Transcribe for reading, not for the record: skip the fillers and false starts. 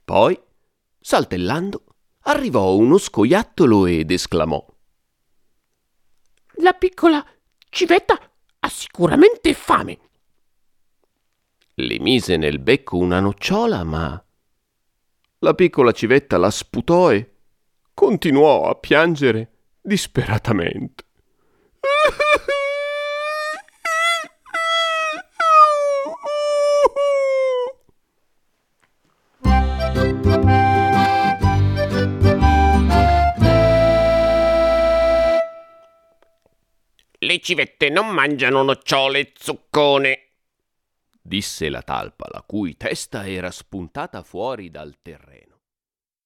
Poi, saltellando, arrivò uno scoiattolo ed esclamò: La piccola civetta ha sicuramente fame. Le mise nel becco una nocciola, ma la piccola civetta la sputò e continuò a piangere disperatamente. Le civette non mangiano nocciole e zuccone, disse la talpa, la cui testa era spuntata fuori dal terreno.